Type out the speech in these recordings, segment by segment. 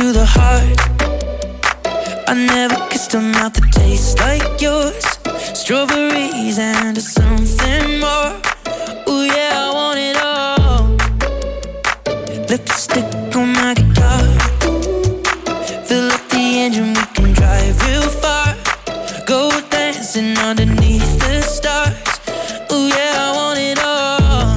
to the heart. I never kissed a mouth that tastes like yours. Strawberries and something more. Ooh yeah, I want it all. Lipstick on my guitar. Fill up the engine, we can drive real far. Go dancing underneath the stars. Ooh yeah, I want it all.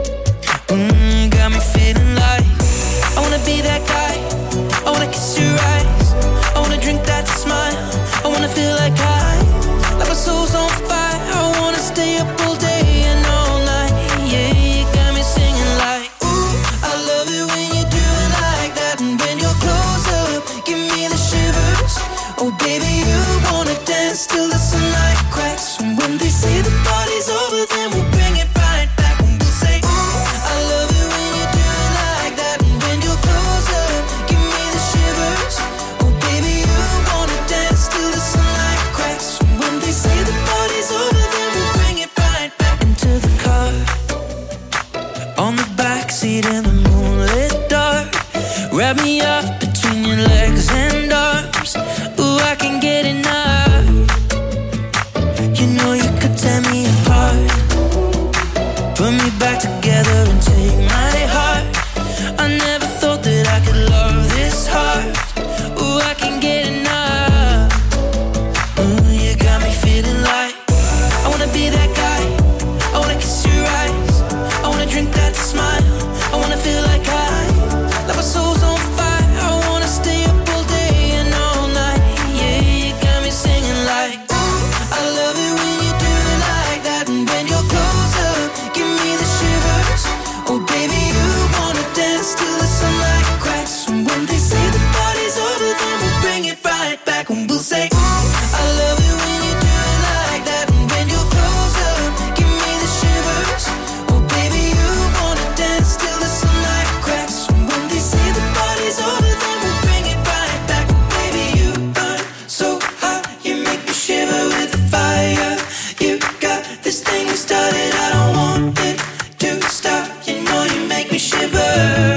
Got me feeling like I wanna be that guy. I wanna kiss your eyes. I wanna drink that smile. I wanna feel like like my soul's on fire. I wanna stay up all day and all night. Yeah, you got me singing like, ooh, I love it when you do it like that. And when you're close up, give me the shivers. Oh baby, you wanna dance till the sunlight cracks. And when they say the party's over, then we'll bring it right back. And we'll say, ooh, I love it when you do it like that. And when you're close up, give me the shivers. Oh baby, you wanna dance till the sunlight cracks. And when they say the party's over, then we'll bring it right back into the car. On the backseat in the moonlit dark. Wrap me up between your legs and arms. Ooh, I can get enough. You know you could tear me apart. Put me back together and take my heart. I never thought that I could love this hard. Ooh, I can get enough. Ooh, you got me feeling like I wanna be that guy. I wanna kiss your eyes. I wanna drink that smile. I wanna feel like my soul's on fire. I wanna stay up all day and all night. Yeah, you got me singing like, ooh, I love it when you do it like that. And when you're close up, give me the shivers. Oh baby, you wanna dance till the sunlight cracks. And when they say the party's over, then we'll bring it right back. And we'll say, ooh, I love it when you do it like that. And when you're close up, give me the shivers. Oh baby, you wanna dance till the sunlight cracks. And when they say the party's over, then we'll bring it right back. Baby, you burn so hot, you make me shiver with the fire. You got this thing you started, I don't want it to stop. You know you make me shiver.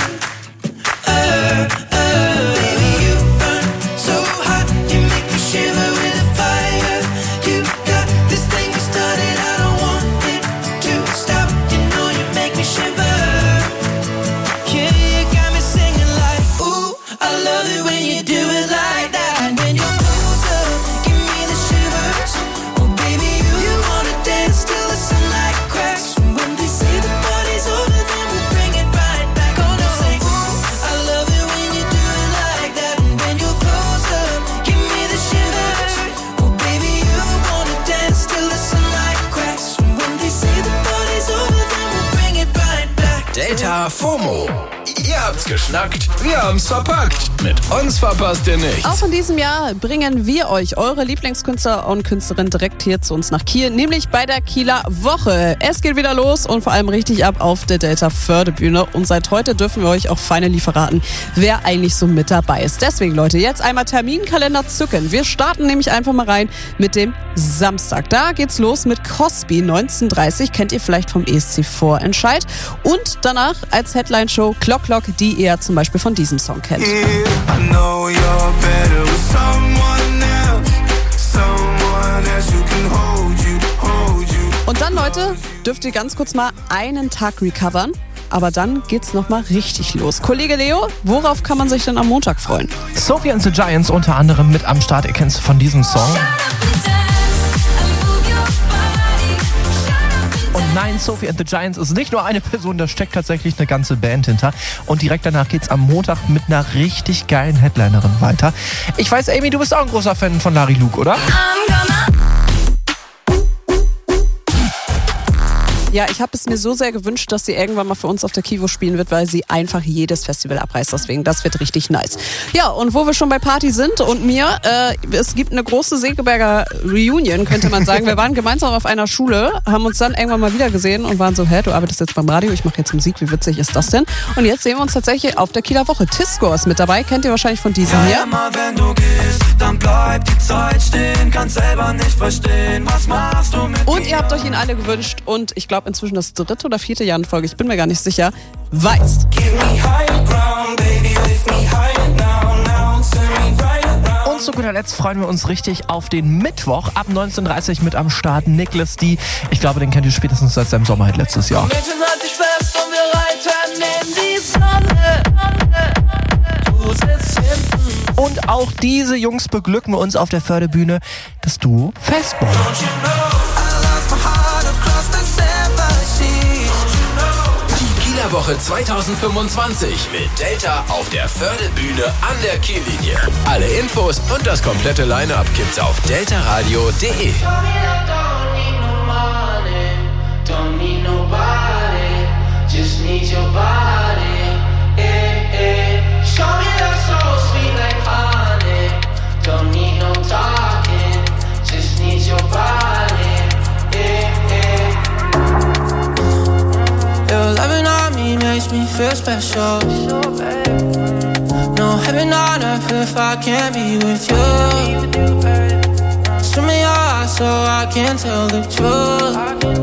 Baby, you burn so hot, you make me shiver with the fire. You got this thing you started, I don't want it to stop. You know you make me shiver. Yeah, you got me singing like, ooh, I love it when you do it like that. And when you're close up, give me the shivers. Oh baby, you wanna dance till the sunlight cracks. And when they say the party's over, then we'll bring it right back. Oh no, say, ooh, I love it when you do it like that. And when you're close up, give me the shivers. Oh baby, you wanna dance till the sunlight cracks. And when they say the party's over, then we'll bring it right back. Data FOMO. Ihr habt's geschnackt, wir haben's verpackt. Mit uns verpasst ihr nichts. Auch in diesem Jahr bringen wir euch eure Lieblingskünstler und Künstlerinnen direkt hier zu uns nach Kiel, nämlich bei der Kieler Woche. Es geht wieder los und vor allem richtig ab auf der Delta Fördebühne. Und seit heute dürfen wir euch auch finally verraten, wer eigentlich so mit dabei ist. Deswegen, Leute, jetzt einmal Terminkalender zücken. Wir starten nämlich einfach mal rein mit dem Samstag. Da geht's los mit Cosby 19:30. Kennt ihr vielleicht vom ESC Vorentscheid. Und danach als Headline-Show Clock Clock, die ihr zum Beispiel von diesem Song kennt. Und dann, Leute, dürft ihr ganz kurz mal einen Tag recovern. Aber dann geht's nochmal richtig los. Kollege Leo, worauf kann man sich denn am Montag freuen? Sophie and the Giants unter anderem mit am Start. Ihr kennt es von diesem Song. Und nein, Sophie and the Giants ist nicht nur eine Person, da steckt tatsächlich eine ganze Band hinter. Und direkt danach geht's am Montag mit einer richtig geilen Headlinerin weiter. Ich weiß, Amy, du bist auch ein großer Fan von Larry Luke, oder? Ja, ich habe es mir so sehr gewünscht, dass sie irgendwann mal für uns auf der Kivo spielen wird, weil sie einfach jedes Festival abreißt. Deswegen, das wird richtig nice. Ja, und wo wir schon bei Party sind und mir, es gibt eine große Segeberger Reunion, könnte man sagen. Wir waren gemeinsam auf einer Schule, haben uns dann irgendwann mal wieder gesehen und waren so, hä, du arbeitest jetzt beim Radio, ich mache jetzt Musik, wie witzig ist das denn? Und jetzt sehen wir uns tatsächlich auf der Kieler Woche. Tisco ist mit dabei, kennt ihr wahrscheinlich von diesem hier. Immer wenn du gehst, dann bleibt die Zeit stehen, kannst selber nicht verstehen, was machst du mit Und ihr habt euch ihn alle gewünscht und ich glaube inzwischen das 3. oder 4. Jahr in Folge, ich bin mir gar nicht sicher, Weiß. Give me higher ground, baby, lift me higher now, now. Und zu guter Letzt freuen wir uns richtig auf den Mittwoch ab 19:30 mit am Start Nicholas D. Ich glaube, den kennt ihr spätestens seit seinem Sommerhit letztes Jahr. Mädchen, halt dich fest und wir reiten in die Sonne. Du sitzt hinten. Und auch diese Jungs beglücken uns auf der Förderbühne, das Duo Fastball. Die Kieler Woche 2025 mit Delta auf der Förderbühne an der Kiellinie. Alle Infos und das komplette Line-Up gibt's auf deltaradio.de. Don't need nobody, just need your body. Show me love so sweet like honey. Don't need no talking, just need your body. Your loving on me makes me feel special. No heaven on earth if I can't be with you. Show me your eyes so I can tell the truth.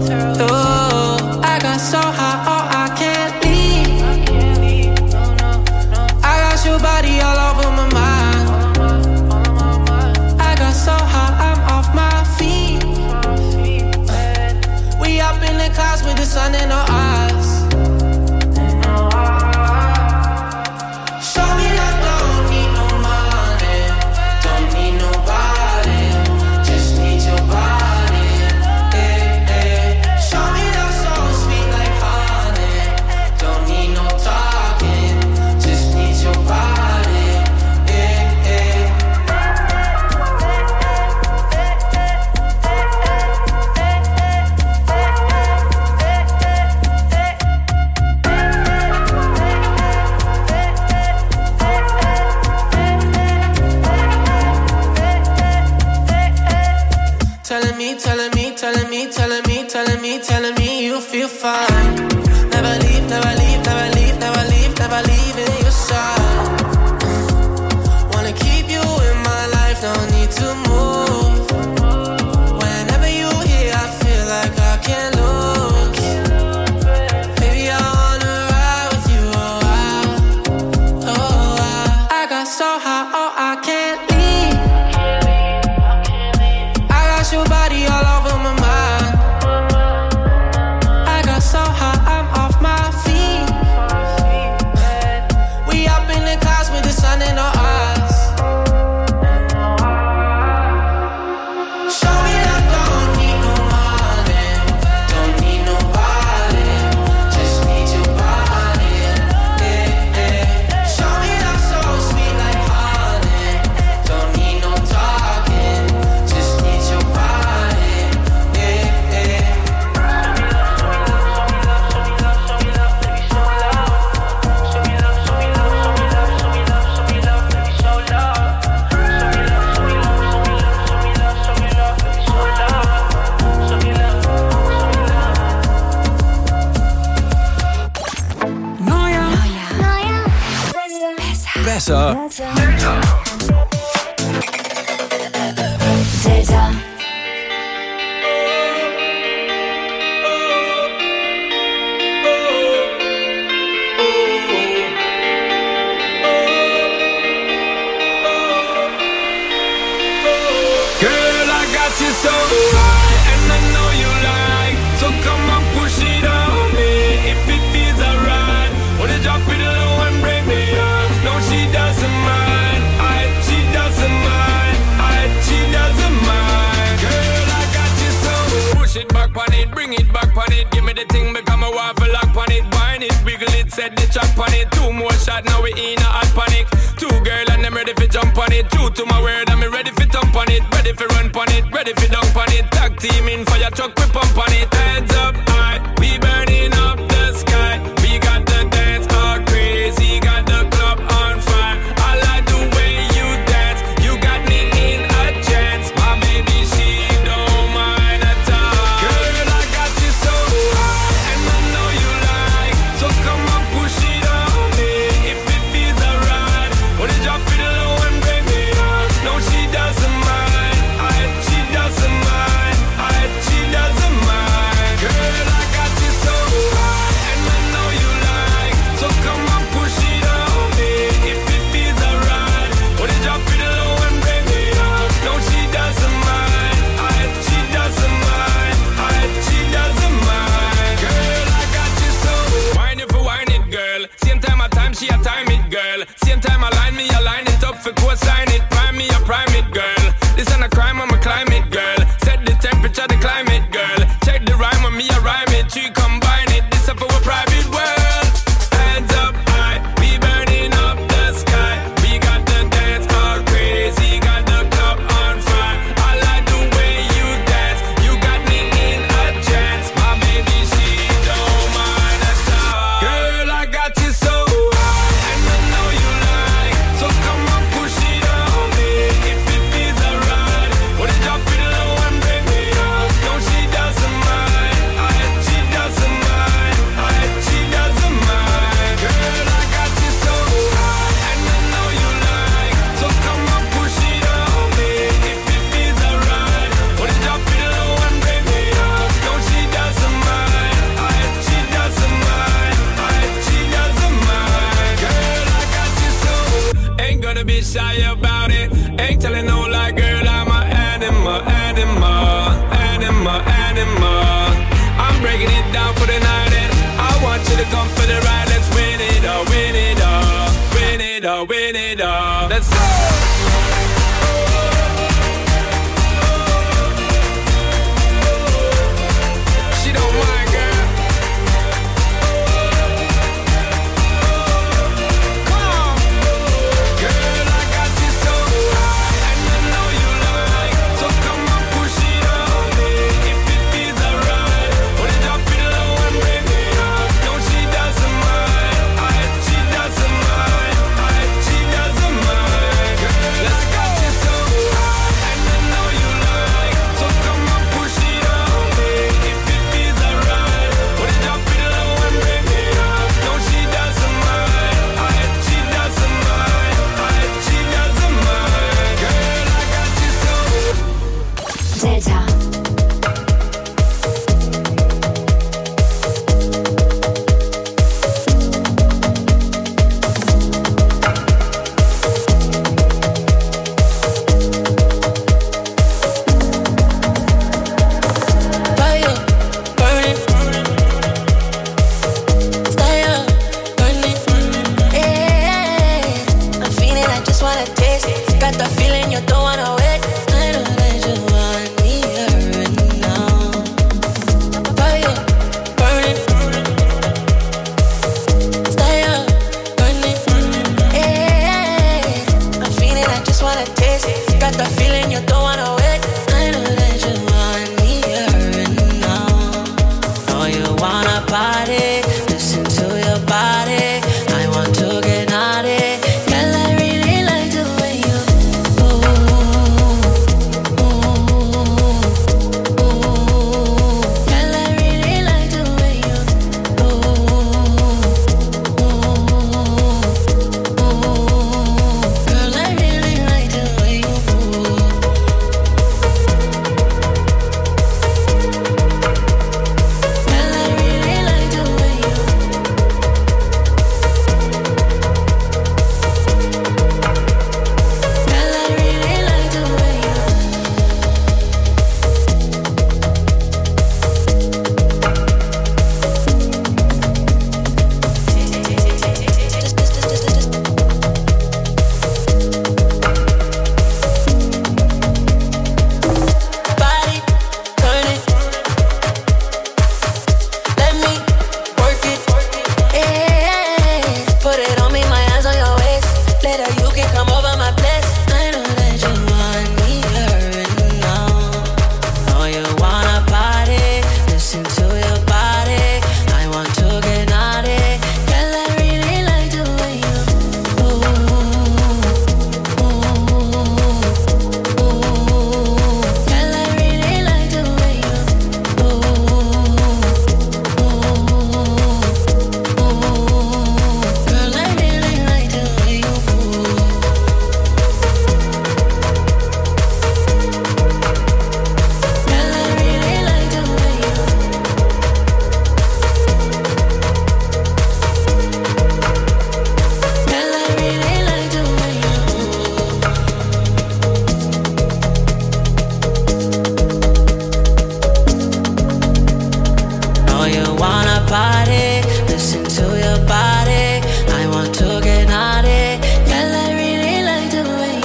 I got so high, oh I can't leave. I got your body all over my mind. I got so high, I'm off my feet. We up in the clouds with the sun in our eyes. Show me that don't need no money, don't need nobody, just need your body. Show me that so sweet like honey, don't need no talking, just need your body. Telling me you feel fine. Never leave, never leave, never leave, never leave, never leaving your side. Wanna keep you in my life, don't need to move. Whenever you're here, I feel like I can't lose. Baby, I wanna ride with you, I got so high, oh I can't leave. I got your body all over my mind. So high, I'm off my feet. We up in the clouds with the sun in our eyes. Show me that don't need no money, don't need nobody, just need your body. Show me that so sweet like honey, don't need no talking, just need your body. Besser. Delta. Girl, I got you so high, and I know you like. So come on, push it on me if it feels alright. Wanna drop it low and break me up. No, she doesn't mind. She doesn't mind. She doesn't mind. Girl, I got you so. Push it back on it, bring it back on it. Give me the thing, become a waffle lock on it. Wine it, wiggle it, set the track on it. 2 more shots, now we in a hot panic. 2 girl and I'm ready for jump on it. True to my word, I'm ready for thump on it. Ready for run on it, ready for dunk on it. Tag team in fire truck, we pump on it. Hands up high, we burning up the sky. We got the dance all crazy, got the club on fire. I like the way you dance, you got me in a trance. My baby, she don't mind at all. Girl, I got you so high, and I know you like. So come on, push it on me if it feels alright. Wanna drop it low and break me up. No, she doesn't mind. She doesn't mind. She doesn't mind. you wanna party, listen to your body. I want to get naughty. Girl, I really like the way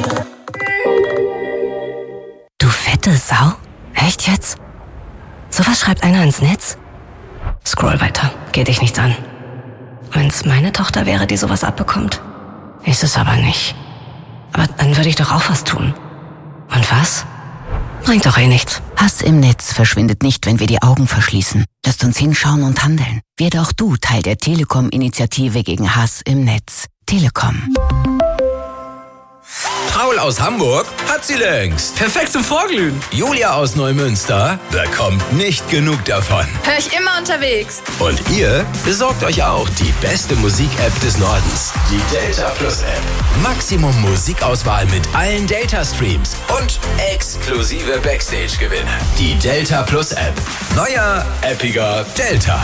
you. Du fette Sau? Echt jetzt? Sowas schreibt einer ins Netz? Scroll weiter, geht dich nichts an. Wenn's meine Tochter wäre, die sowas abbekommt. Ist es aber nicht. Aber dann würde ich doch auch was tun. Und was? Bringt doch nichts. Hass im Netz verschwindet nicht, wenn wir die Augen verschließen. Lasst uns hinschauen und handeln. Werde auch du Teil der Telekom-Initiative gegen Hass im Netz. Telekom. Paul aus Hamburg hat sie längst. Perfekt zum Vorglühen. Julia aus Neumünster bekommt nicht genug davon. Hör ich immer unterwegs. Und ihr besorgt euch auch die beste Musik-App des Nordens, die Delta Plus App. Maximum Musikauswahl mit allen Delta-Streams und exklusive Backstage-Gewinne. Die Delta Plus App. Neuer, appiger Delta.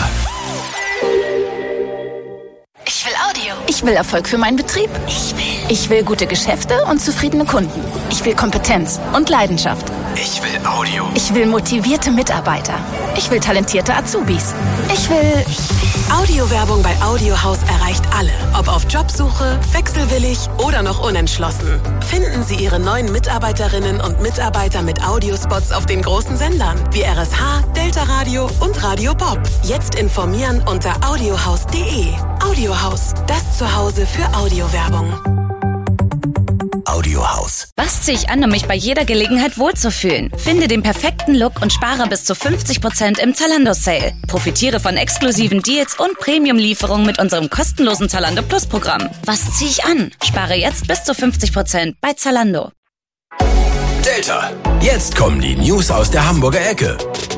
Ich will Audio. Ich will Erfolg für meinen Betrieb. Ich will gute Geschäfte und zufriedene Kunden. Ich will Kompetenz und Leidenschaft. Ich will Audio. Ich will motivierte Mitarbeiter. Ich will talentierte Azubis. Ich will Audiowerbung bei Audiohaus erreicht alle. Ob auf Jobsuche, wechselwillig oder noch unentschlossen. Finden Sie Ihre neuen Mitarbeiterinnen und Mitarbeiter mit Audiospots auf den großen Sendern wie RSH, Delta Radio und Radio Bob. Jetzt informieren unter audiohaus.de. Audiohaus, das Zuhause für Audiowerbung. Audiohaus. Was ziehe ich an, um mich bei jeder Gelegenheit wohlzufühlen? Finde den perfekten Look und spare bis zu 50% im Zalando-Sale. Profitiere von exklusiven Deals und Premium-Lieferungen mit unserem kostenlosen Zalando Plus-Programm. Was ziehe ich an? Spare jetzt bis zu 50% bei Zalando. Delta. Jetzt kommen die News aus der Hamburger Ecke.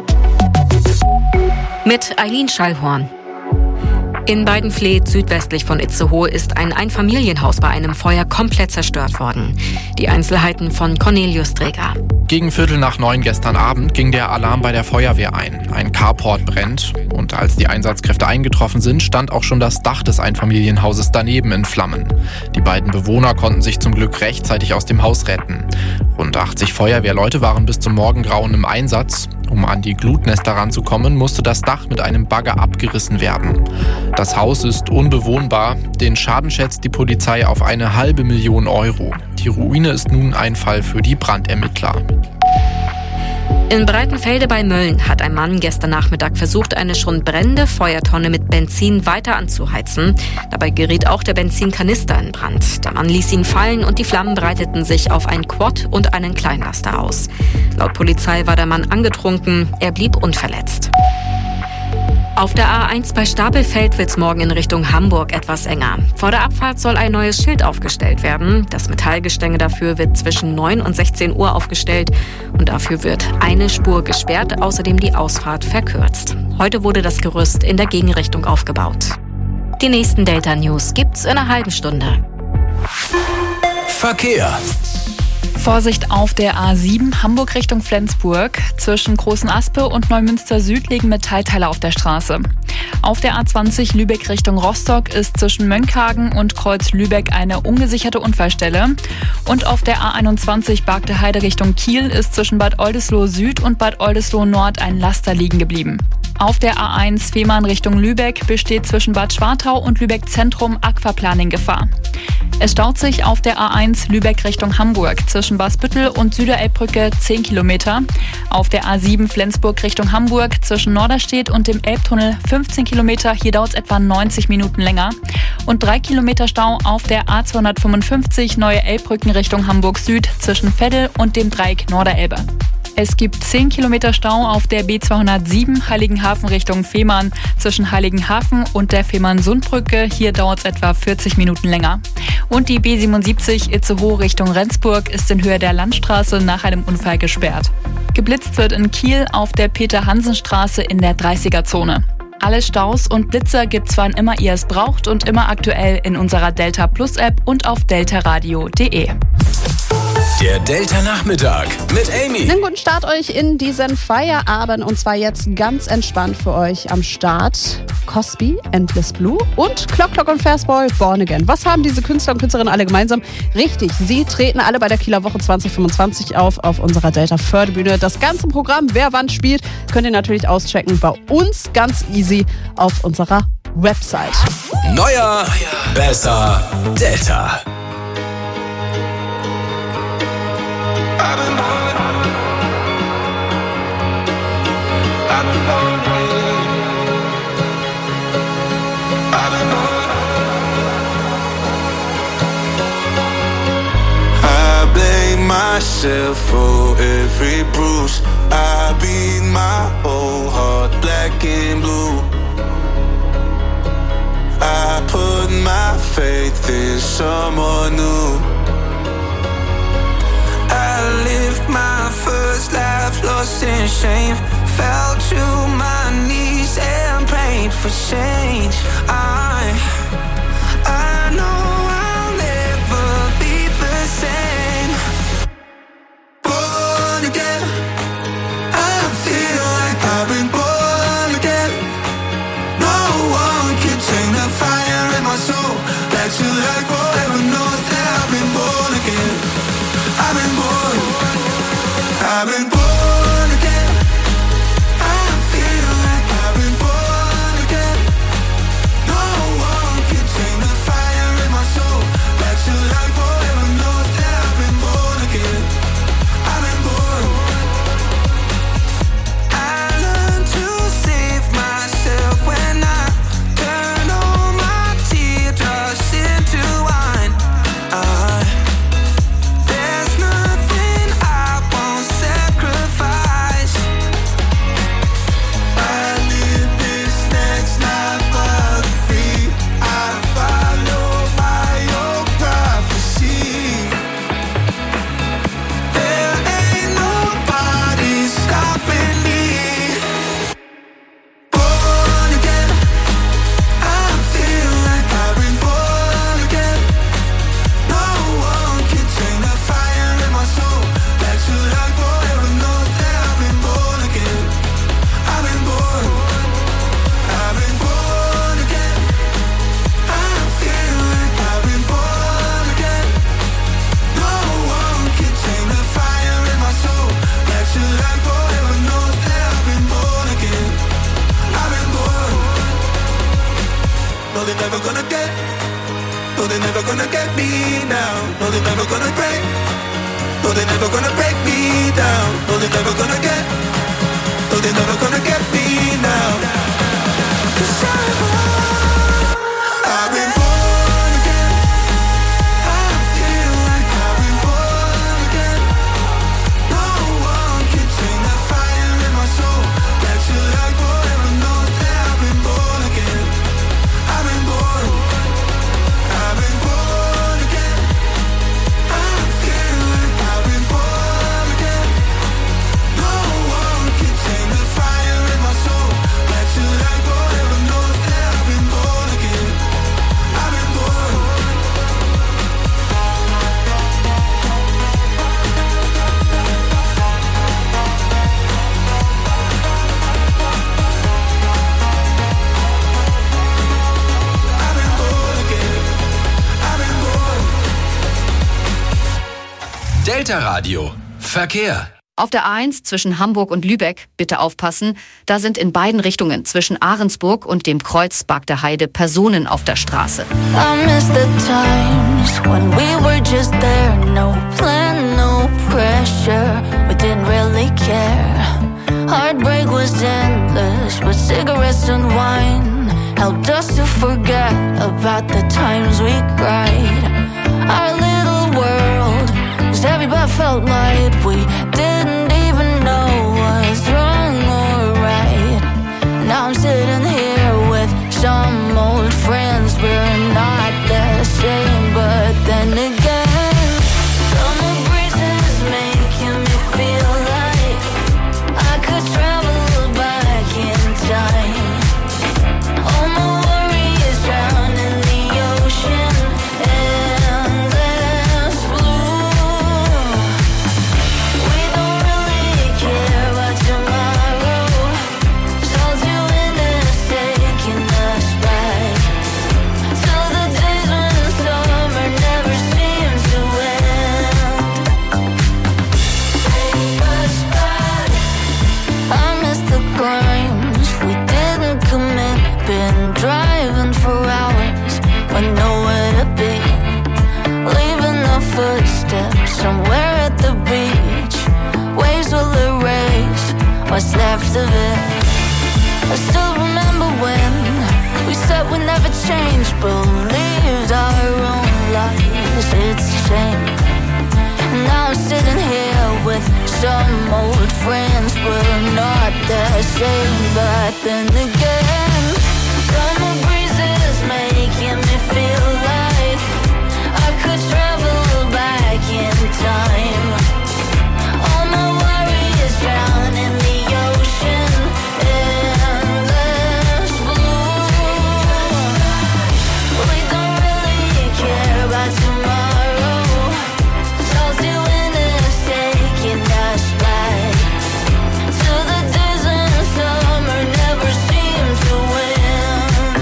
Mit Eileen Schallhorn. In Weidenfleet, südwestlich von Itzehoe, ist ein Einfamilienhaus bei einem Feuer komplett zerstört worden. Die Einzelheiten von Cornelius Dreger. Gegen 8:45 gestern Abend ging der Alarm bei der Feuerwehr ein. Ein Carport brennt und als die Einsatzkräfte eingetroffen sind, stand auch schon das Dach des Einfamilienhauses daneben in Flammen. Die beiden Bewohner konnten sich zum Glück rechtzeitig aus dem Haus retten. Rund 80 Feuerwehrleute waren bis zum Morgengrauen im Einsatz. Um an die Glutnester ranzukommen, musste das Dach mit einem Bagger abgerissen werden. Das Haus ist unbewohnbar. Den Schaden schätzt die Polizei auf 500.000 Euro. Die Ruine ist nun ein Fall für die Brandermittler. In Breitenfelde bei Mölln hat ein Mann gestern Nachmittag versucht, eine schon brennende Feuertonne mit Benzin weiter anzuheizen. Dabei geriet auch der Benzinkanister in Brand. Der Mann ließ ihn fallen und die Flammen breiteten sich auf ein Quad und einen Kleinlaster aus. Laut Polizei war der Mann angetrunken, er blieb unverletzt. Auf der A1 bei Stapelfeld wird's morgen in Richtung Hamburg etwas enger. Vor der Abfahrt soll ein neues Schild aufgestellt werden. Das Metallgestänge dafür wird zwischen 9 und 16 Uhr aufgestellt und dafür wird eine Spur gesperrt, außerdem die Ausfahrt verkürzt. Heute wurde das Gerüst in der Gegenrichtung aufgebaut. Die nächsten Delta News gibt's in einer halben Stunde. Verkehr. Vorsicht auf der A7 Hamburg Richtung Flensburg. Zwischen Großen Aspe und Neumünster Süd liegen Metallteile auf der Straße. Auf der A20 Lübeck Richtung Rostock ist zwischen Mönckehagen und Kreuz Lübeck eine ungesicherte Unfallstelle. Und auf der A21 Bargte Heide Richtung Kiel ist zwischen Bad Oldesloe Süd und Bad Oldesloe Nord ein Laster liegen geblieben. Auf der A1 Fehmarn Richtung Lübeck besteht zwischen Bad Schwartau und Lübeck Zentrum Aquaplaning-Gefahr. Es staut sich auf der A1 Lübeck Richtung Hamburg zwischen Basbüttel und Süderelbbrücke 10 Kilometer. Auf der A7 Flensburg Richtung Hamburg zwischen Norderstedt und dem Elbtunnel 15 Kilometer. Hier dauert es etwa 90 Minuten länger. Und 3 Kilometer Stau auf der A255 Neue Elbbrücken Richtung Hamburg Süd zwischen Veddel und dem Dreieck Norderelbe. Es gibt 10 Kilometer Stau auf der B207 Heiligenhafen Richtung Fehmarn zwischen Heiligenhafen und der Fehmarn-Sundbrücke. Hier dauert es etwa 40 Minuten länger. Und die B77 Itzehoe Richtung Rendsburg ist in Höhe der Landstraße nach einem Unfall gesperrt. Geblitzt wird in Kiel auf der Peter-Hansen-Straße in der 30er-Zone. Alle Staus und Blitzer gibt's wann immer ihr es braucht und immer aktuell in unserer Delta Plus App und auf deltaradio.de. Der Delta Nachmittag mit Amy. Einen guten Start euch in diesen Feierabend und zwar jetzt ganz entspannt für euch am Start. Cosby, Endless Blue und Clock und Fastboy, Born Again. Was haben diese Künstler und Künstlerinnen alle gemeinsam? Richtig, sie treten alle bei der Kieler Woche 2025 auf unserer Delta Fördebühne. Das ganze Programm, wer wann spielt, könnt ihr natürlich auschecken bei uns ganz easy auf unserer Website. Neuer, besser, Delta. I blame myself for every bruise. I beat my whole heart black and blue. I put my faith in someone new. I lived my first life lost in shame. Fell to my knees and prayed for change. I know I'll never be the same. Born again, I feel like I've been born again. No one can tame the fire in my soul. Back to life forever knows that I've been born again. I've been born again. I feel like I've been born again. No one can tame the fire in my soul. Back to life forever knows that I've been born again. I've been born. I learned to save myself when I turn all my teardrops into wine. There's nothing I won't sacrifice. I live this next life for free. I follow my own prophecy. There ain't nobody stopping me. Born again, I feel like I've been born again. No one can tame the fire in my soul. Back to life forever knows that I've been born again. I've been born again. I feel like I've been born again. No one can tame the fire in my soul. Back to life forever knows that I've been born again. I've been born. No, they're never gonna get. No, they're never gonna get me now. No, they're never gonna break. No, they're never gonna break me down. No, they're never gonna get. No, they're never gonna get me now. 'Cause I've been born again. I feel like I've been born again. No one can tame the fire in my soul. Back to life forever knows that I've been born again. I've been born again. I feel like I've been born again. No one can tame the fire in my soul. Back to life forever knows that I've been born again. I've been born. I've been born again. I've been born. Delta Radio. Verkehr. Auf der A1 zwischen Hamburg und Lübeck, bitte aufpassen, da sind in beiden Richtungen zwischen Ahrensburg und dem Kreuzberg der Heide Personen auf der Straße. I miss the times when we were just there. No plan, no pressure. We didn't really care. Heartbreak was endless, but cigarettes and wine helped us to forget about the times we cried. Our little world was heavy but felt light. We didn't even know what's wrong or right. Now I'm sitting here with some old friends. We're not the same, but then again, summer breezes making me feel like I could travel back in time. All my worries drown in the ocean, endless blue. once believed our own lies. It's a shame. Now I'm sitting here with some old friends. We're not the same, but then again, summer breezes making me feel like I could travel back in time. All my worries drown in the ocean, endless blue. We don't really care about tomorrow. Salty winters taking us back to the days when summer never seemed to win.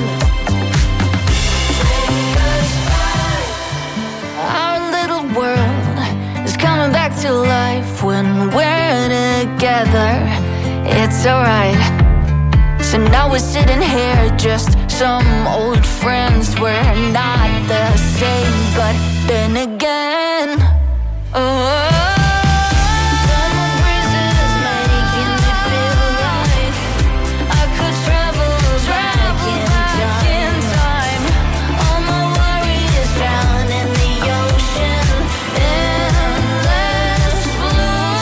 Take us back. Our little world is coming back to life when we're together. It's alright. So now we're sitting here, just some old friends. We're not the same, but then again, oh. Summer breezes making me feel like I could travel back in time. All my worries drown in the ocean, endless blue.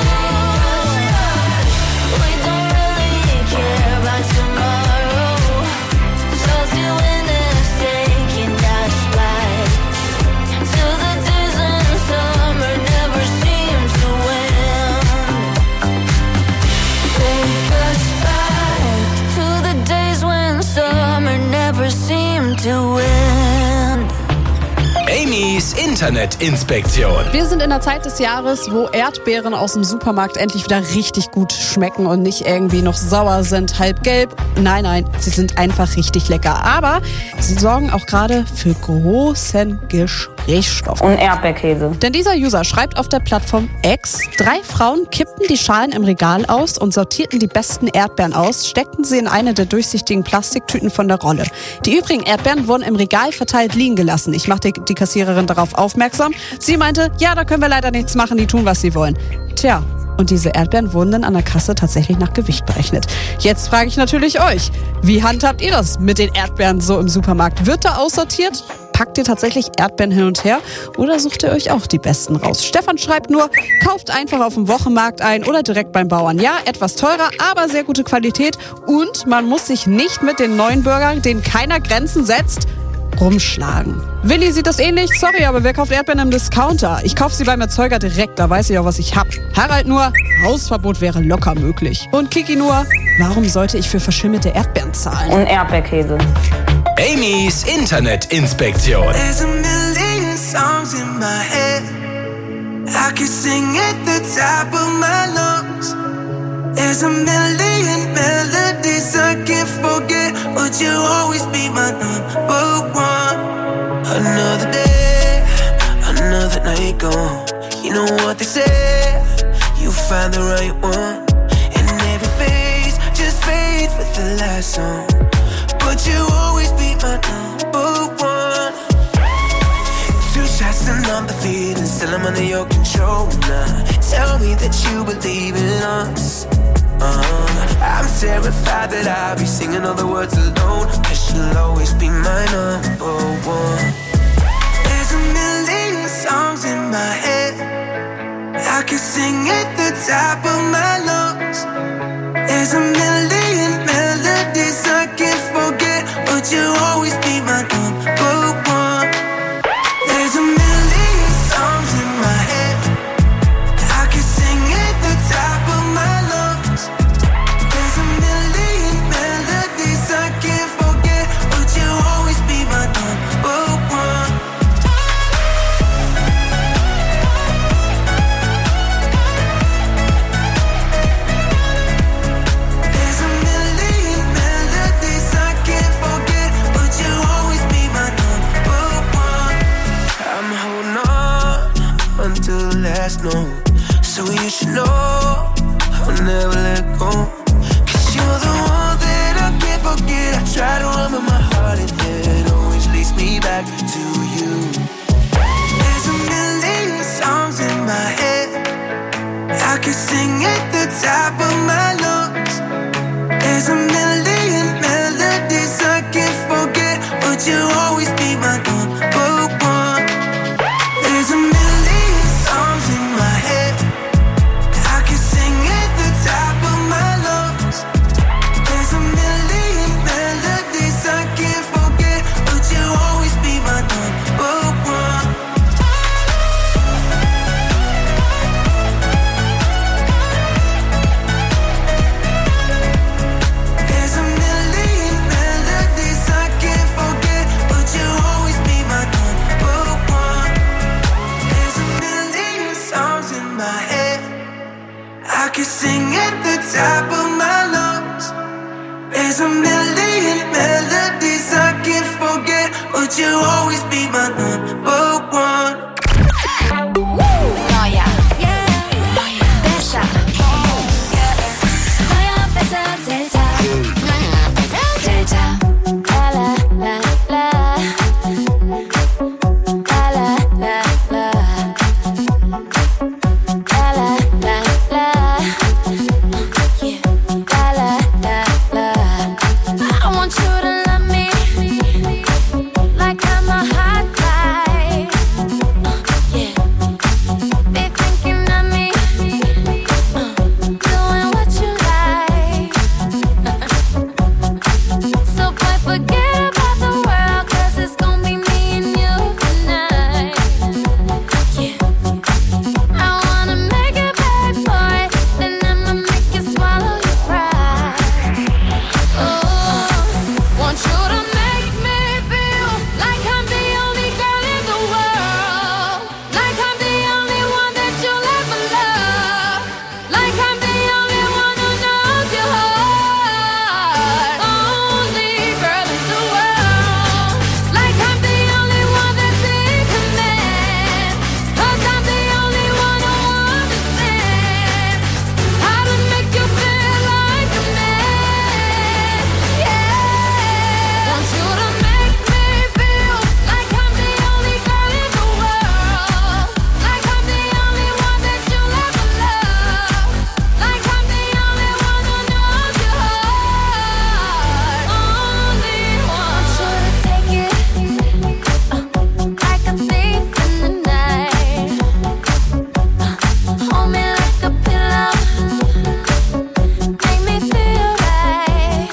We don't really care about tomorrow. Salty winters taking us back to the days when summer never seemed to win. Take us back to the days when summer never seemed to win. Amy's Internetinspektion. Wir sind in der Zeit des Jahres, wo Erdbeeren aus dem Supermarkt endlich wieder richtig gut schmecken und nicht irgendwie noch sauer sind, halb gelb. Nein, sie sind einfach richtig lecker. Aber sie sorgen auch gerade für großen Gesprächsstoff. Und Erdbeerkäse. Denn dieser User schreibt auf der Plattform X, 3 Frauen kippten die Schalen im Regal aus und sortierten die besten Erdbeeren aus, steckten sie in eine der durchsichtigen Plastiktüten von der Rolle. Die übrigen Erdbeeren wurden im Regal verteilt liegen gelassen. Ich machte die Kassiererin darauf aufmerksam. Sie meinte, ja, da können wir leider nichts machen, die tun, was sie wollen. Tja, und diese Erdbeeren wurden dann an der Kasse tatsächlich nach Gewicht berechnet. Jetzt frage ich natürlich euch, wie handhabt ihr das mit den Erdbeeren so im Supermarkt? Wird da aussortiert? Packt ihr tatsächlich Erdbeeren hin und her oder sucht ihr euch auch die besten raus? Stefan schreibt nur, kauft einfach auf dem Wochenmarkt ein oder direkt beim Bauern. Ja, etwas teurer, aber sehr gute Qualität und man muss sich nicht mit den neuen Burgern, denen keiner Grenzen setzt, rumschlagen. Willi sieht das ähnlich. Sorry, aber wer kauft Erdbeeren im Discounter? Ich kaufe sie beim Erzeuger direkt, da weiß ich auch, was ich hab. Harald nur, Hausverbot wäre locker möglich. Und Kiki nur, warum sollte ich für verschimmelte Erdbeeren zahlen? Und Erdbeerkäse. Amy's Internetinspektion. There's a million songs in my head. I could sing at the top of my lungs. There's a million melodies I can't forget, but you'll always be my number one. Another day, another night gone. You know what they say, you find the right one. And every phase just fades with the last song, but you'll always be my number one. 2 shots and I'm the feeling, still I'm under your control now. Tell me that you believe in us. I'm terrified that I'll be singing all the words alone, 'cause you'll always be my number one. There's a million songs in my head. I could sing at the top of my lungs. There's a million melodies I can't forget, but you'll always be my number one. There's a million songs in my head. I could sing at the top of my lungs. There's a million melodies I can't forget, but you'll always be my number one. There's a million melodies I can't forget, but you'll always be my number one. I'm holding on until the last note, so you should know I'll never let go. 'Cause you're the one that I can't forget. I try to run with my heart and it always leads me back to you. There's a million songs in my head. I could sing at the top of my lungs. There's a million melodies I can't forget, but you'll always be would you always be my number one? Neuer. Besser. Neuer, besser, Delta. Delta. La la la la. La la la la. La la la la. Yeah. La la la la. I want you to love me like I'm a hot guy. Yeah. Be thinking of me, doing what you like. So boy, forget about the world, 'cause it's gonna be me and you tonight. Yeah. I wanna make it back for it, then I'ma make you swallow your pride. Oh, want you to make me feel like I'm the only girl in the world, like I'm the only one that you'll ever love, like I'm the only one who knows your heart. Only girl in the world, like I'm the only one that's in command, 'cause I'm the only one who understands how to make you feel like a man. Yeah, want you to make me feel like I'm the only girl in the world, like I'm the only one that you'll ever love, like I'm the only one who knows your heart. Only one. Want you to take it like a thief in the night. Hold me like a pillow, make me feel right.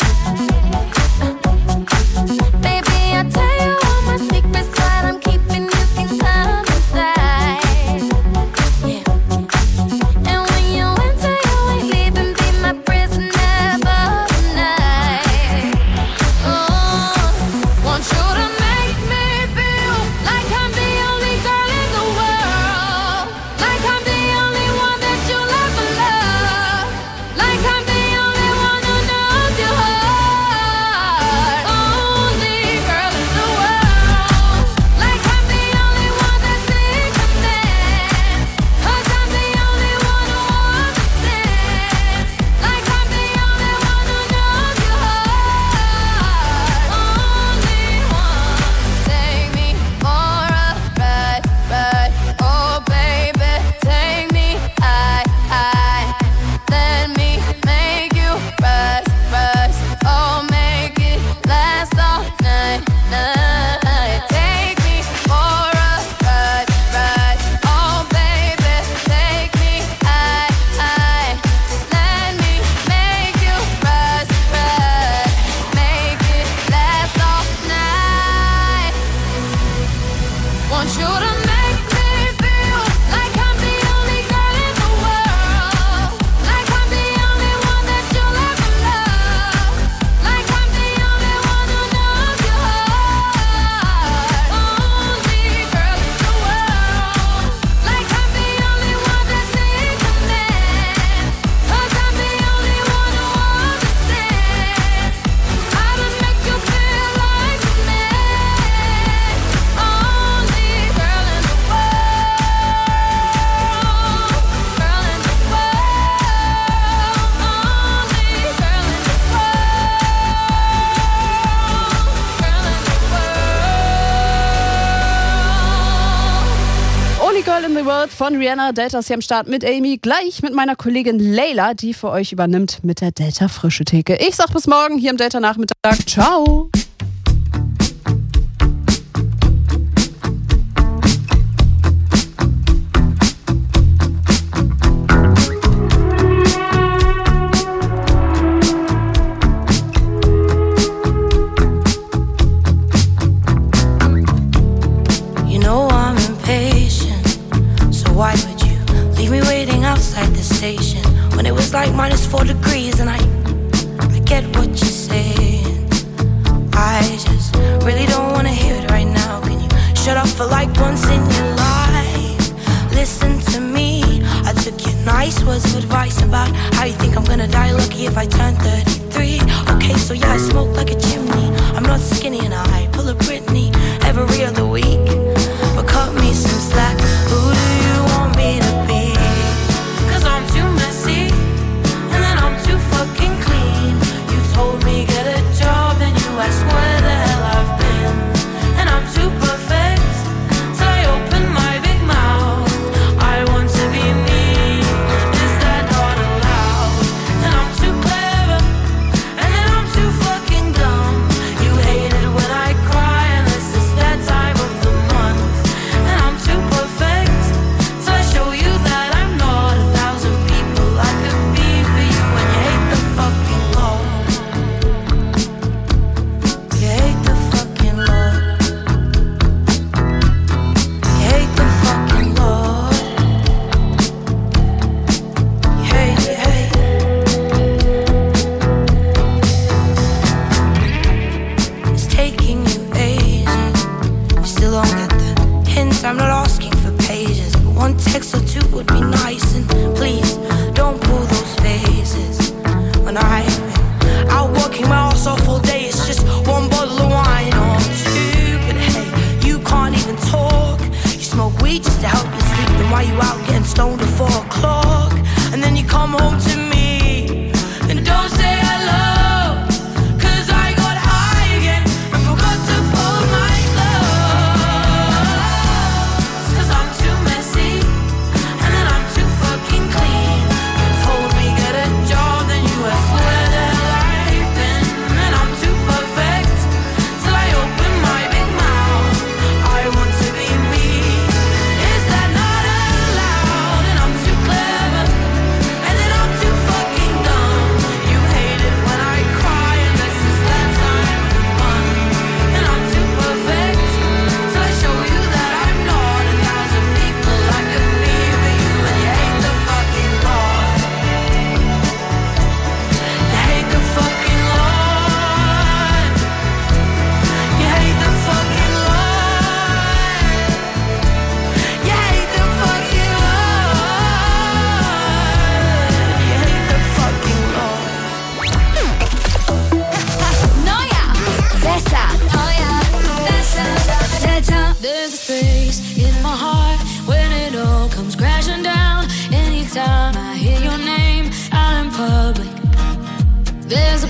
Baby, I'll tell you all my secrets, what I'm keeping, you can come inside. Yeah. And when you enter, you ain't leaving, be my prisoner for the night. Oh, want you to make me feel like I'm the only girl in the world, like I'm the only one that you'll ever love, like I'm the only one who knows your heart. Only girl in the world, like I'm the only one that's in command, 'cause I'm the only one who understands, like I'm the only one who knows your heart. Only one. Take me for a ride, ride. Oh baby, take me high, high. Let me make you rise, rise. Oh, make it last all night, night. Take me for a ride, ride. Oh baby, take me high, high. Let me make you rise, rise. Make it last all night. Want you to make me feel like I'm the only girl in the world, like I'm the only one that you'll ever love, like I'm the only one who knows your heart. Only girl in the world, like I'm the only one that's in command, 'cause I'm the only one who understands how to make you feel like a man. Only girl in the world, girl in the world, only girl in the world, girl in the world. Only Girl in the World von Rihanna. Delta ist hier am Start mit Amy. Gleich mit meiner Kollegin Leila, die für euch übernimmt mit der Delta Frische Theke. Ich sag bis morgen hier im Delta Nachmittag. Ciao. You know I'm impatient, so why would you leave me waiting outside the station when it was like -4 degrees? And I get what you're saying. I just really don't wanna hear it right now. Can you shut up for like once in your life? Listen to me. I took your nice words of advice about how you think I'm gonna die lucky if I turn 33. Okay, so yeah, I smoke like a chimney. I'm not skinny and I pull a Britney. Every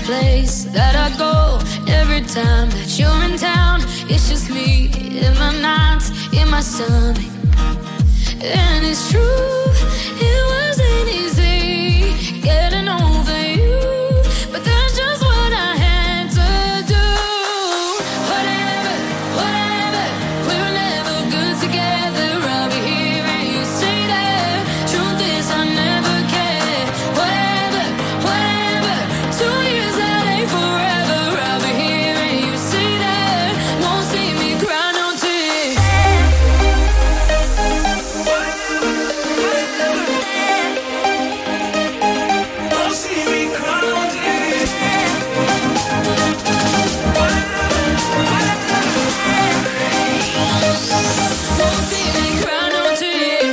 place that I go every time that you're in town. It's just me in my nights, in my stomach. And it's true, it wasn't easy getting over you, but that's just what I had to do. Whatever, whatever, we were never good together. I'll be here and you say that. Truth is I never cared. Whatever, whatever, 2 years that ain't forever. I'll be here and you say that. Won't see me cry no tears. Won't see me cry no tears. Won't see me cry no tears.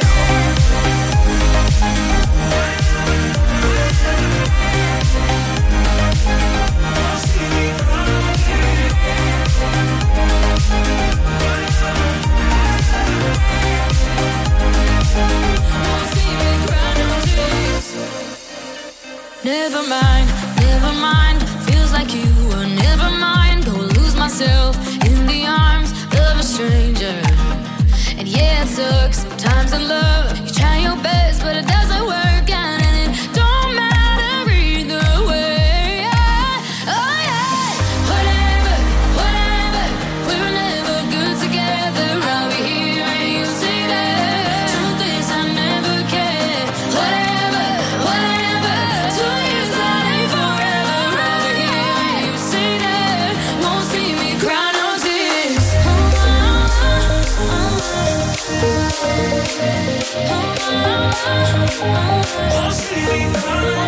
Never mind, never mind. Feels like you were never mind. Go lose myself in the arms of a stranger. And yeah, it sucks sometimes in love. You try your best, but it doesn't work out, and it don't matter either way. Oh yeah, whatever, whatever. We were never good together. I'll be here and you say that. Truth is I never cared. Whatever, whatever. 2 years that ain't forever. I'll be here and you say that. Won't see me cry no tears. Won't see me cry no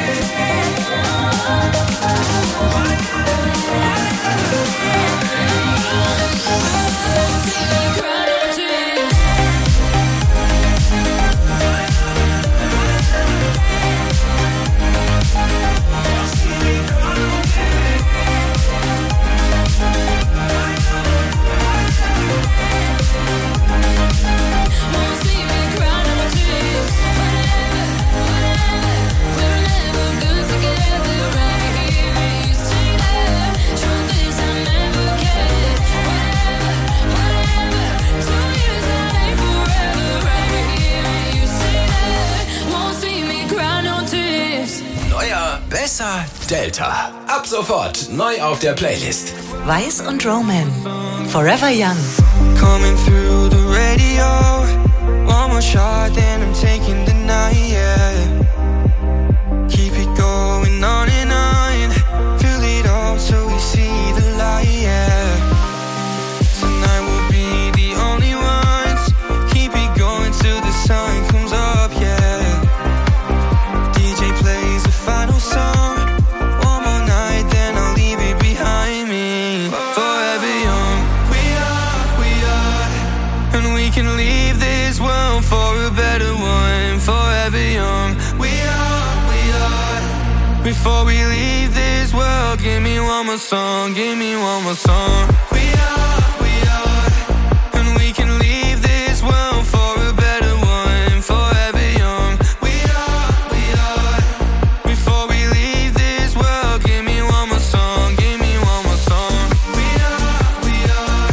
Neuer, besser, Delta. Ab sofort neu auf der Playlist. Weiß und Roman. Forever Young. Coming through the radio. One more shot, then I'm taking the night, yeah. Keep it going on and on. Fill it up so we see the light, yeah. Tonight we'll be the only ones. Keep it going till the sun comes up, yeah. DJ plays the final song. One more night, then I'll leave it behind me. Forever young, we are, and we can leave this world for a better one. Forever young, we are. Before we leave this world, give me one more song, give me one more song. We are, and we can leave this world for a better one. Forever young, we are. Before we leave this world, give me one more song, give me one more song. We are.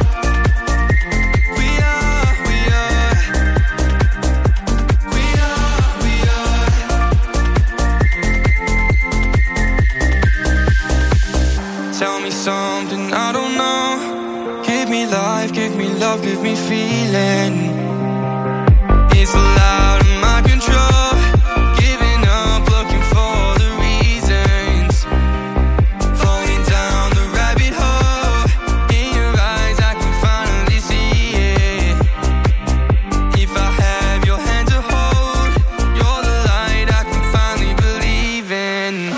Tell me something I don't know. Give me life, give me love, give me feeling. It's loud in my control. Giving up, looking for the reasons. Falling down the rabbit hole. In your eyes I can finally see it. If I have your hand to hold, you're the light I can finally believe in.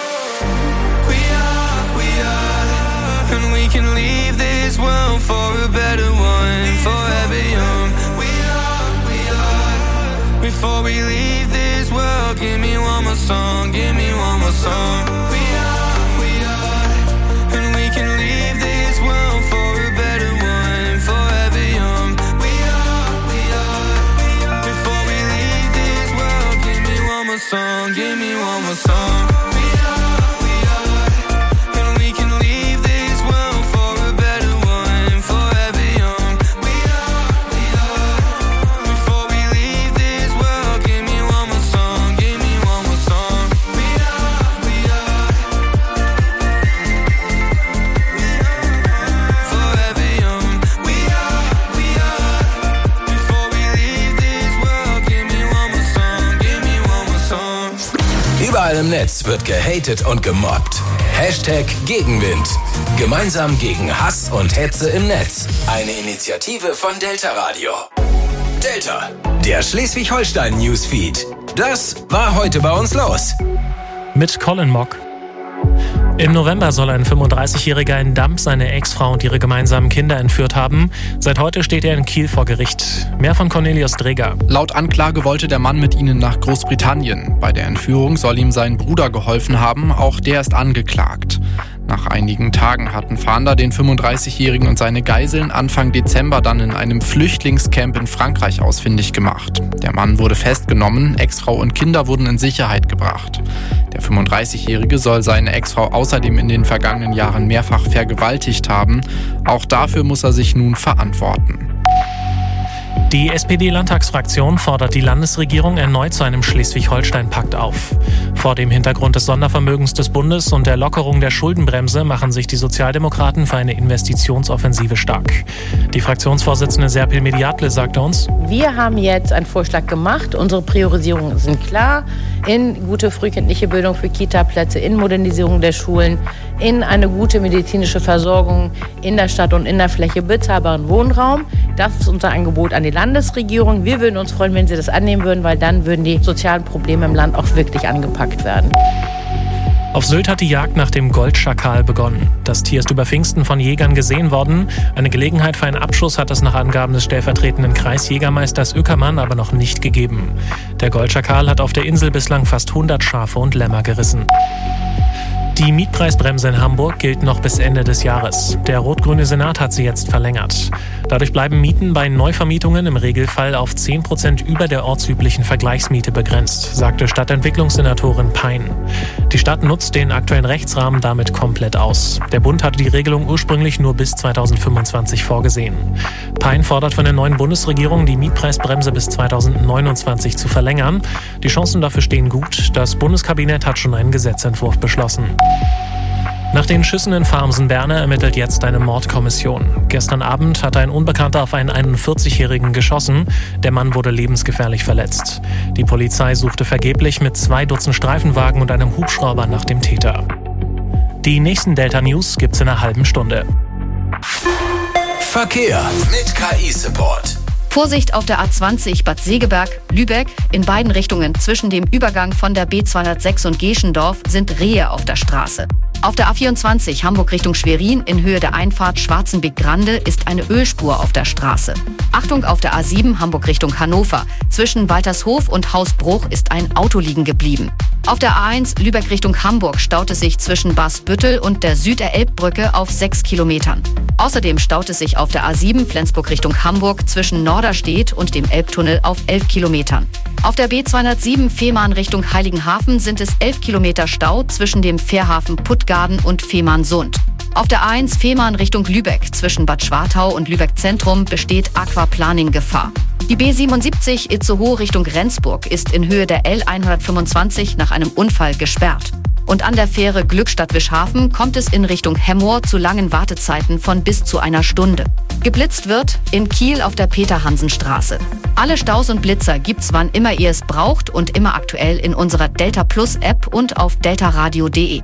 And we can leave this world for a better one. Forever young, we are. Before we leave this world, give me one more song, give me one more song. We are. And we can leave this world for a better one. Forever young, we are. Before we leave this world, give me one more song, give me one more song. We are. Netz wird gehatet und gemobbt. Hashtag Gegenwind. Gemeinsam gegen Hass und Hetze im Netz. Eine Initiative von Delta Radio. Delta, der Schleswig-Holstein-Newsfeed. Das war heute bei uns los. Mit Colin Mock. Im November soll ein 35-Jähriger in Damp seine Ex-Frau und ihre gemeinsamen Kinder entführt haben. Seit heute steht er in Kiel vor Gericht. Mehr von Cornelius Dreger. Laut Anklage wollte der Mann mit ihnen nach Großbritannien. Bei der Entführung soll ihm sein Bruder geholfen haben. Auch der ist angeklagt. Nach einigen Tagen hatten Fahnder den 35-Jährigen und seine Geiseln Anfang Dezember dann in einem Flüchtlingscamp in Frankreich ausfindig gemacht. Der Mann wurde festgenommen, Ex-Frau und Kinder wurden in Sicherheit gebracht. Der 35-Jährige soll seine Ex-Frau außerdem in den vergangenen Jahren mehrfach vergewaltigt haben. Auch dafür muss er sich nun verantworten. Die SPD-Landtagsfraktion fordert die Landesregierung erneut zu einem Schleswig-Holstein-Pakt auf. Vor dem Hintergrund des Sondervermögens des Bundes und der Lockerung der Schuldenbremse machen sich die Sozialdemokraten für eine Investitionsoffensive stark. Die Fraktionsvorsitzende Serpil Mediatle sagte uns: Wir haben jetzt einen Vorschlag gemacht. Unsere Priorisierungen sind klar. In gute frühkindliche Bildung für Kita-Plätze, in Modernisierung der Schulen, in eine gute medizinische Versorgung in der Stadt und in der Fläche, bezahlbaren Wohnraum. Das ist unser Angebot an die Landesregierung. Wir würden uns freuen, wenn Sie das annehmen würden, weil dann würden die sozialen Probleme im Land auch wirklich angepackt werden. Auf Sylt hat die Jagd nach dem Goldschakal begonnen. Das Tier ist über Pfingsten von Jägern gesehen worden. Eine Gelegenheit für einen Abschuss hat es nach Angaben des stellvertretenden Kreisjägermeisters Ueckermann aber noch nicht gegeben. Der Goldschakal hat auf der Insel bislang fast 100 Schafe und Lämmer gerissen. Die Mietpreisbremse in Hamburg gilt noch bis Ende des Jahres. Der rot-grüne Senat hat sie jetzt verlängert. Dadurch bleiben Mieten bei Neuvermietungen im Regelfall auf 10% über der ortsüblichen Vergleichsmiete begrenzt, sagte Stadtentwicklungssenatorin Pein. Die Stadt nutzt den aktuellen Rechtsrahmen damit komplett aus. Der Bund hatte die Regelung ursprünglich nur bis 2025 vorgesehen. Pein fordert von der neuen Bundesregierung, die Mietpreisbremse bis 2029 zu verlängern. Die Chancen dafür stehen gut. Das Bundeskabinett hat schon einen Gesetzentwurf beschlossen. Nach den Schüssen in Farmsen-Berne ermittelt jetzt eine Mordkommission. Gestern Abend hat ein Unbekannter auf einen 41-Jährigen geschossen. Der Mann wurde lebensgefährlich verletzt. Die Polizei suchte vergeblich mit 2 Dutzend Streifenwagen und einem Hubschrauber nach dem Täter. Die nächsten Delta News gibt's in einer halben Stunde. Verkehr mit KI-Support. Vorsicht auf der A20 Bad Segeberg, Lübeck. In beiden Richtungen zwischen dem Übergang von der B206 und Geschendorf sind Rehe auf der Straße. Auf der A24 Hamburg Richtung Schwerin in Höhe der Einfahrt Schwarzenbeck-Grande ist eine Ölspur auf der Straße. Achtung auf der A7 Hamburg Richtung Hannover. Zwischen Waltershof und Hausbruch ist ein Auto liegen geblieben. Auf der A1 Lübeck Richtung Hamburg staut es sich zwischen Basbüttel und der Süderelbbrücke auf 6 Kilometern. Außerdem staut es sich auf der A7 Flensburg Richtung Hamburg zwischen Norderstedt und dem Elbtunnel auf 11 Kilometern. Auf der B207 Fehmarn Richtung Heiligenhafen sind es 11 Kilometer Stau zwischen dem Fährhafen Puttgarden und Fehmarnsund. Auf der A1 Fehmarn Richtung Lübeck zwischen Bad Schwartau und Lübeck Zentrum besteht Aquaplaning-Gefahr. Die B77 Itzehoe Richtung Rendsburg ist in Höhe der L125 nach einem Unfall gesperrt. Und an der Fähre Glückstadt-Wischhafen kommt es in Richtung Hemmoor zu langen Wartezeiten von bis zu einer Stunde. Geblitzt wird in Kiel auf der Peter-Hansen-Straße. Alle Staus und Blitzer gibt's, wann immer ihr es braucht und immer aktuell in unserer Delta Plus App und auf deltaradio.de.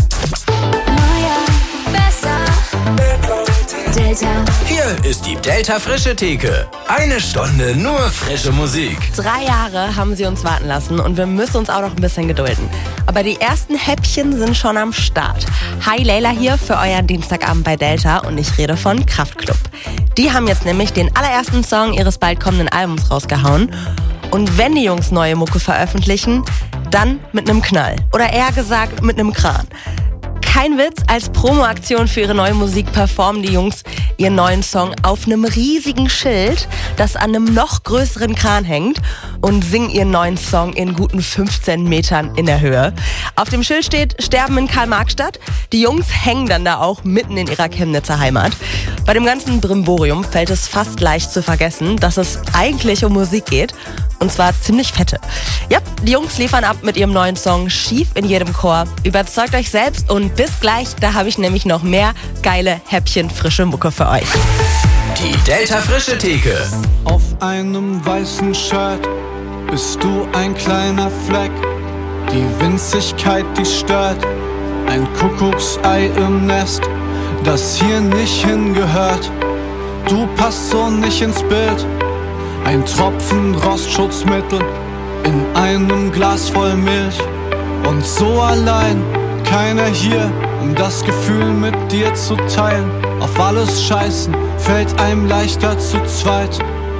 Delta. Hier ist die Delta Frische Theke. 1 Stunde nur frische Musik. 3 Jahre haben sie uns warten lassen und wir müssen uns auch noch ein bisschen gedulden. Aber die ersten Häppchen sind schon am Start. Hi, Leila hier für euren Dienstagabend bei Delta und ich rede von Kraftklub. Die haben jetzt nämlich den allerersten Song ihres bald kommenden Albums rausgehauen. Und wenn die Jungs neue Mucke veröffentlichen, dann mit einem Knall. Oder eher gesagt mit einem Kran. Kein Witz, als Promoaktion für ihre neue Musik performen die Jungs ihren neuen Song auf einem riesigen Schild, das an einem noch größeren Kran hängt und singen ihren neuen Song in guten 15 Metern in der Höhe. Auf dem Schild steht Sterben in Karl-Marx-Stadt. Die Jungs hängen dann da auch mitten in ihrer Chemnitzer Heimat. Bei dem ganzen Brimborium fällt es fast leicht zu vergessen, dass es eigentlich um Musik geht. Und zwar ziemlich fette. Ja, die Jungs liefern ab mit ihrem neuen Song Schief in jedem Chor. Überzeugt euch selbst und bis gleich, da habe ich nämlich noch mehr geile Häppchen frische Mucke für euch. Die Delta Frische Theke. Auf einem weißen Shirt bist du ein kleiner Fleck. Die Winzigkeit, die stört, ein Kuckucksei im Nest, das hier nicht hingehört. Du passt so nicht ins Bild. Ein Tropfen Rostschutzmittel in einem Glas voll Milch. Und so allein, keiner hier, um das Gefühl mit dir zu teilen. Auf alles scheißen, fällt einem leichter zu zweit.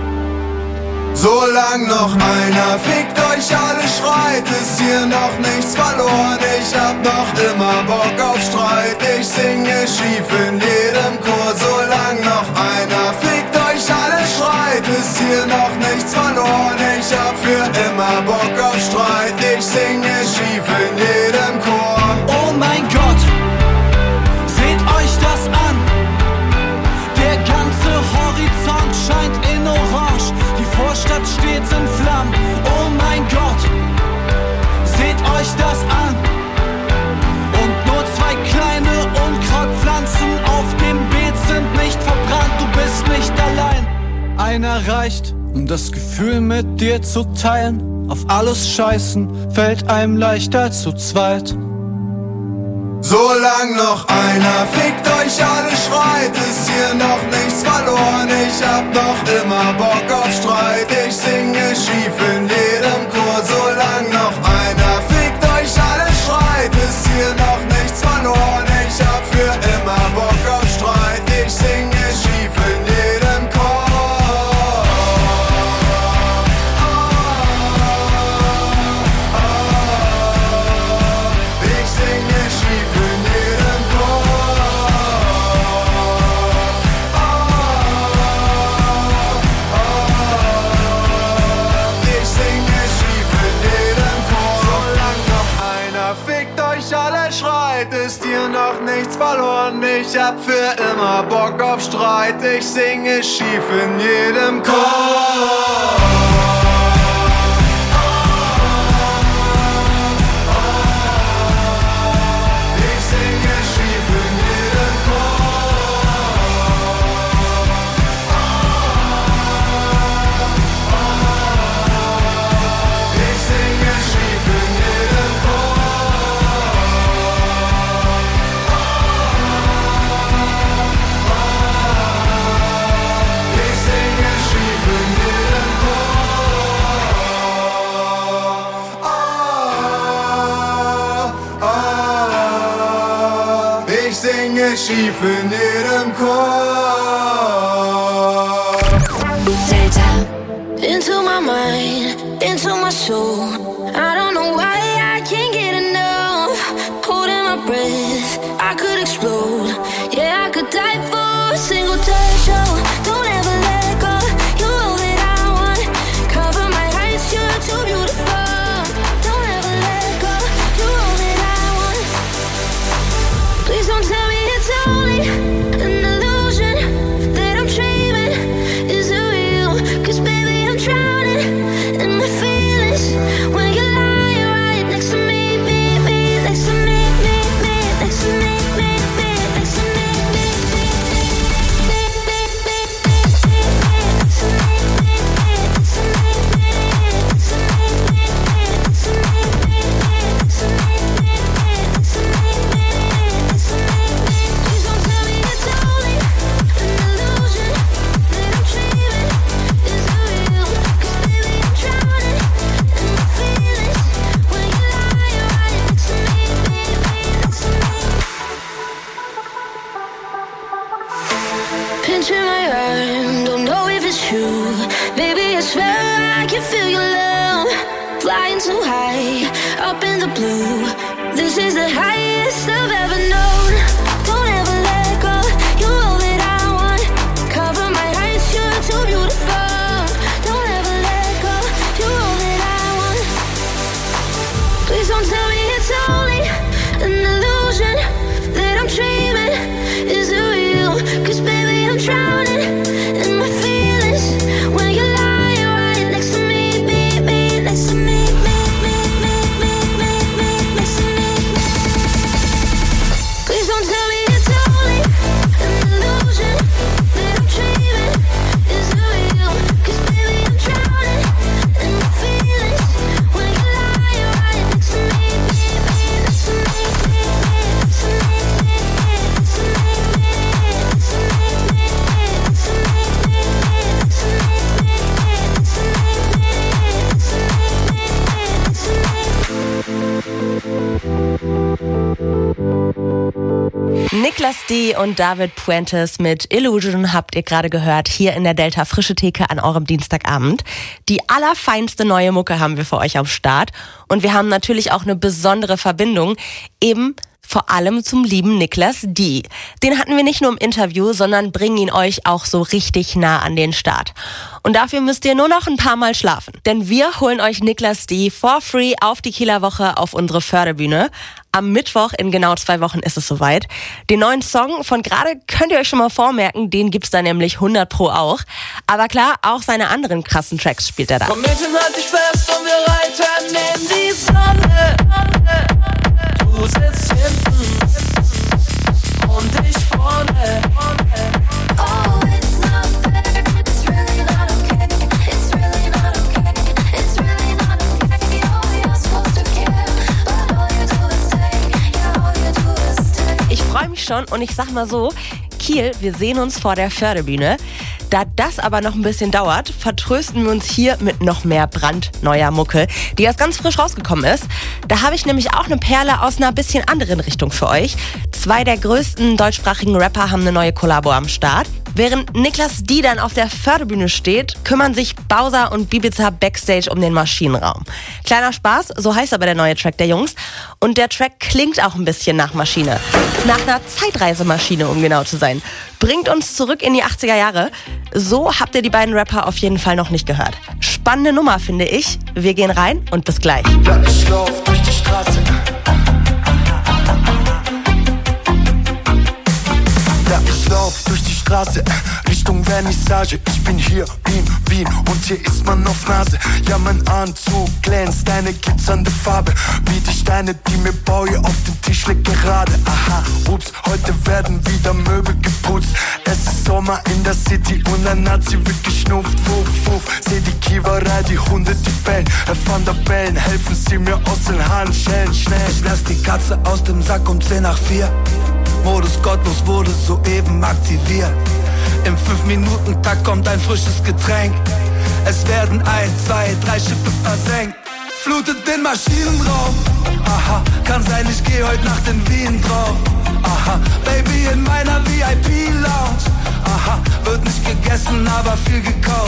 Solang noch einer fickt euch alle, schreit, ist hier noch nichts verloren. Ich hab noch immer Bock auf Streit, ich singe schief in jedem Chor. Solang noch einer fickt euch alle, schreit, ist hier noch nichts verloren. Ich hab für immer Bock auf Streit, ich singe schief in jedem Chor. Oh mein Gott, seht euch das an. Der ganze Horizont scheint in Orange. Die Vorstadt steht in Flammen. Oh mein Gott, seht euch das an. Und nur 2 kleine Unkrautpflanzen auf dem Beet sind nicht verbrannt. Du bist nicht allein. Einer reicht, um das Gefühl mit dir zu teilen. Auf alles scheißen fällt einem leichter zu zweit. Solang noch einer fickt euch alle, schreit, ist hier noch nichts verloren. Ich hab noch immer Bock auf Streit, ich singe schief in jedem Chor. Solang noch einer fickt euch alle, schreit, ist hier noch nichts verloren. Ich hab für immer Bock auf Streit, ich singe schief in jedem Chor. Ich singe schief in jedem Ich singe schief in jedem Chor. Solang noch einer fickt euch alle, schreit, ist hier noch nichts verloren. Ich hab für immer Bock auf Streit, ich singe schief in jedem Chor. Ich singe schief in jedem Ich singe schief in jedem Ich singe schief in jedem Ich singe schief in jedem Chor. Delta, into my mind, into my soul. I don't know why I can't get enough. Holding my breath, I could explode. Yeah, I could die for a single touch. Oh, don't ever let go. You're all that I want. Cover my eyes, you're too beautiful. Don't ever let go. You're all that I want. Please don't tell me it's only an illusion that I'm dreaming. Is it real? 'Cause baby, I'm drowning in my feelings when you lie right next to me, next to me, next to me, next to me, Pinching my arm, don't know if it's true. Baby, I swear I can feel your love. Flying too high, up in the blue. This is the highest I've ever known. Don't ever let go, you're all that I want. Cover my eyes, you're too beautiful. Don't ever let go, you're all that I want. Please don't tell me it's only an illusion that I'm dreaming. Is it real? 'Cause baby, I'm drowning in my feelings when you lie right next to me, next to me, next to me. Please don't tell me Niklas D. und David Puentes mit Illusion habt ihr gerade gehört, hier in der Delta Frische Theke an eurem Dienstagabend. Die allerfeinste neue Mucke haben wir für euch am Start. Und wir haben natürlich auch eine besondere Verbindung, eben vor allem zum lieben Niklas D. Den hatten wir nicht nur im Interview, sondern bringen ihn euch auch so richtig nah an den Start. Und dafür müsst ihr nur noch ein paar Mal schlafen. Denn wir holen euch Niklas D. for free auf die Kieler Woche auf unsere Förderbühne. Am Mittwoch in genau 2 Wochen ist es soweit. Den neuen Song von gerade könnt ihr euch schon mal vormerken, den gibt's da nämlich 100% auch. Aber klar, auch seine anderen krassen Tracks spielt er da. Komm Mädchen, halt dich fest und wir reiten in die Sonne. Du sitzt hinten und ich vorne. Oh, it's not fair, it's really not okay. It's really not okay, it's really not okay. Oh, you're supposed to care, but all you do is take. Yeah, all you do is take. Ich freue mich schon und ich sag mal so, Kiel, wir sehen uns vor der Förderbühne. Da das aber noch ein bisschen dauert, vertrösten wir uns hier mit noch mehr brandneuer Mucke, die erst ganz frisch rausgekommen ist. Da habe ich nämlich auch eine Perle aus einer bisschen anderen Richtung für euch. 2 der größten deutschsprachigen Rapper haben eine neue Kollabo am Start. Während Niklas D. dann auf der Förderbühne steht, kümmern sich Bowser und Bibiza backstage um den Maschinenraum. Kleiner Spaß, so heißt aber der neue Track der Jungs. Und der Track klingt auch ein bisschen nach Maschine. Nach einer Zeitreisemaschine, um genau zu sein. Bringt uns zurück in die 80er Jahre. So habt ihr die beiden Rapper auf jeden Fall noch nicht gehört. Spannende Nummer, finde ich. Wir gehen rein und bis gleich. Ja, ich lauf durch die Straße. Ja, ich lauf durch die Straße, Richtung Vernissage. Ich bin hier in Wien und hier ist man auf Nase. Ja, mein Anzug glänzt, eine glitzernde Farbe. Wie die Steine, die mir Bowie auf den Tisch legt gerade. Aha, ups, heute werden wieder Möbel geputzt. Es ist Sommer in der City und ein Nazi wird geschnupft. Wuff, wuff, seh die Kiewerei, die Hunde, die bellen. Herr Van der Bellen, helfen Sie mir aus den Handschellen, schnell. Ich lass die Katze aus dem Sack um 3:10. Modus gottlos wurde soeben aktiviert. Im 5-Minuten-Takt kommt ein frisches Getränk. Es werden 1, 2, 3 Schiffe versenkt. Flutet den Maschinenraum. Aha, kann sein, ich geh heute Nacht in Wien drauf. Aha, Baby in meiner VIP-Lounge. Aha, wird nicht gegessen, aber viel gekauft.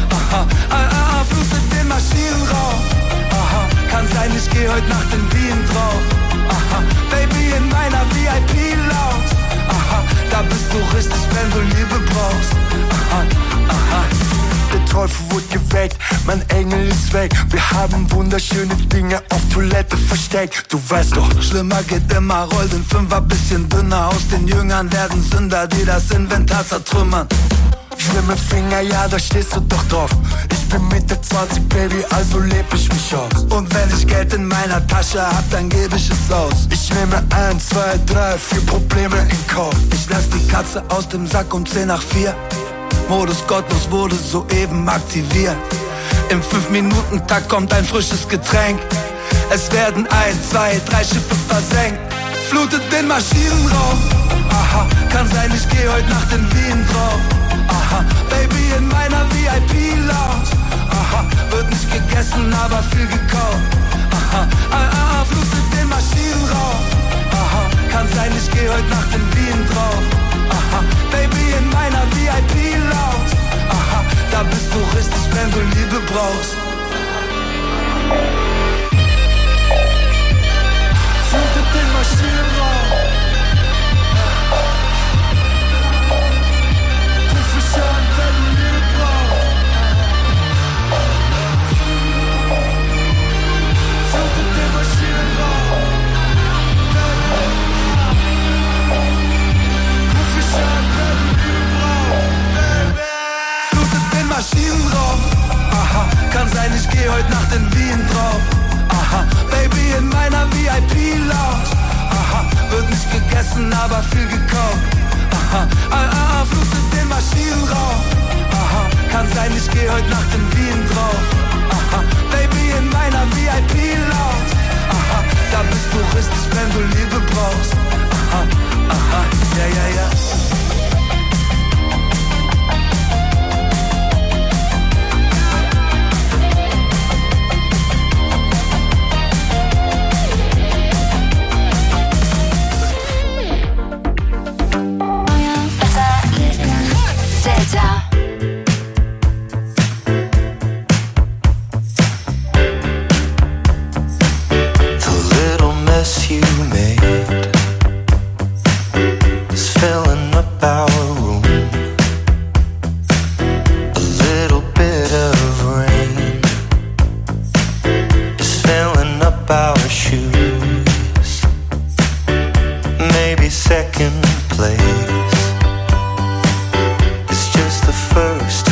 Aha, flutet den Maschinenraum. Aha, kann sein, ich geh heute Nacht in Wien drauf. Aha, Baby in meiner VIP-Lounge. Aha, da bist du richtig, wenn du Liebe brauchst. Aha, aha. Der Teufel wurde geweckt, mein Engel ist weg. Wir haben wunderschöne Dinge auf Toilette versteckt. Du weißt doch, schlimmer geht immer, roll den Fünfer bisschen dünner. Aus den Jüngern werden Sünder, die das Inventar zertrümmern. Schlimme Finger, ja, da stehst du doch drauf. Ich bin Mitte 20, Baby, also leb ich mich aus. Und wenn ich Geld in meiner Tasche hab, dann geb ich es aus. Ich nehme 1, 2, 3, 4 Probleme in Kauf. Ich lass die Katze aus dem Sack um 3:10. Modus gottlos wurde soeben aktiviert. Im 5-Minuten-Takt kommt ein frisches Getränk. Es werden 1, 2, 3 Schiffe versenkt. Flutet den Maschinenraum. Aha, kann sein, ich geh heute Nacht in Wien drauf. Aha, Baby in meiner VIP-Lounge. Aha, wird nicht gegessen, aber viel gekauft. Aha, flutet den Maschinenraum. Aha, kann sein, ich geh heute Nacht in Wien drauf. Aha, Baby in meiner VIP-Lounge. Aha, da bist du richtig, wenn du Liebe brauchst. Flutet den Maschinenraum. Ruf mich an, wenn du Liebe brauchst. Flutet den Maschinenraum. Ruf mich an, wenn du Liebe brauchst. Flutet den Maschinenraum. Aha, kann sein, ich geh heute Nacht in Wien drauf. Aha, Baby in meiner VIP-Lounge. Aha, wird nicht gegessen, aber viel gekauft. Aha, flutet den Maschinenraum. Aha, kann sein, ich geh heute Nacht in Wien drauf. Aha, Baby in meiner VIP-Lounge. Aha, da bist du richtig, wenn du Liebe brauchst. Aha, aha, ja, ja, ja. first.